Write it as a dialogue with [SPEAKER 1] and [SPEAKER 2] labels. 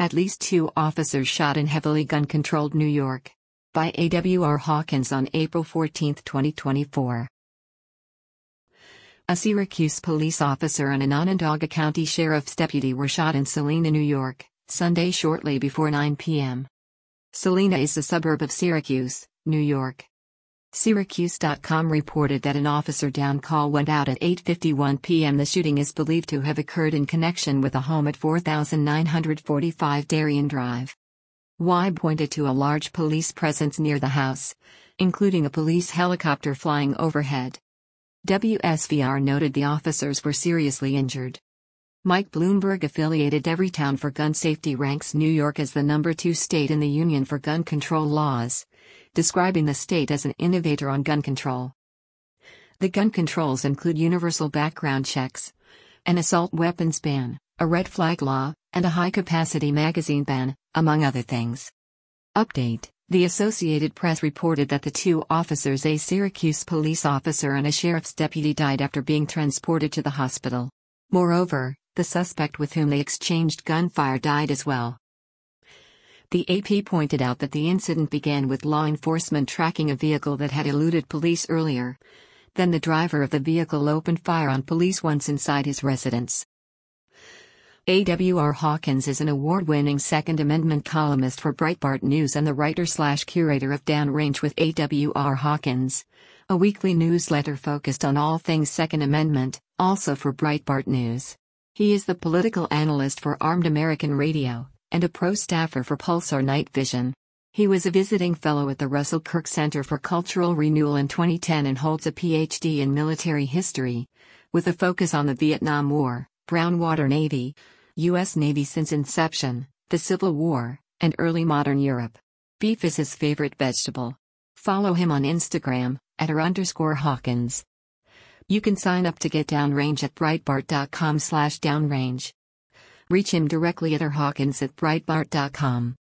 [SPEAKER 1] At least 2 officers shot in heavily gun-controlled New York. By A.W.R. Hawkins on April 14, 2024. A Syracuse police officer and an Onondaga County Sheriff's deputy were shot in Salina, New York, Sunday shortly before 9 p.m. Salina is a suburb of Syracuse, New York. Syracuse.com reported that an officer down call went out at 8:51 p.m. The shooting is believed to have occurred in connection with a home at 4945 Darien Drive. Y pointed to a large police presence near the house, including a police helicopter flying overhead. WSVR noted the officers were seriously injured. Mike Bloomberg affiliated Everytown for Gun Safety ranks New York as the #2 state in the Union for gun control laws, describing the state as an innovator on gun control. The gun controls include universal background checks, an assault weapons ban, a red flag law, and a high-capacity magazine ban, among other things. Update: The Associated Press reported that the 2 officers, a Syracuse police officer and a sheriff's deputy, died after being transported to the hospital. Moreover, the suspect with whom they exchanged gunfire died as well. The AP pointed out that the incident began with law enforcement tracking a vehicle that had eluded police earlier. Then the driver of the vehicle opened fire on police once inside his residence. A.W.R. Hawkins is an award-winning Second Amendment columnist for Breitbart News and the writer/curator of Downrange with A.W.R. Hawkins, a weekly newsletter focused on all things Second Amendment, also for Breitbart News. He is the political analyst for Armed American Radio, and a pro-staffer for Pulsar Night Vision. He was a visiting fellow at the Russell Kirk Center for Cultural Renewal in 2010 and holds a Ph.D. in military history, with a focus on the Vietnam War, Brown Water Navy, U.S. Navy since inception, the Civil War, and early modern Europe. Beef is his favorite vegetable. Follow him on Instagram, @r_Hawkins. You can sign up to get Downrange at Breitbart.com/downrange. Reach him directly at rhawkins@breitbart.com.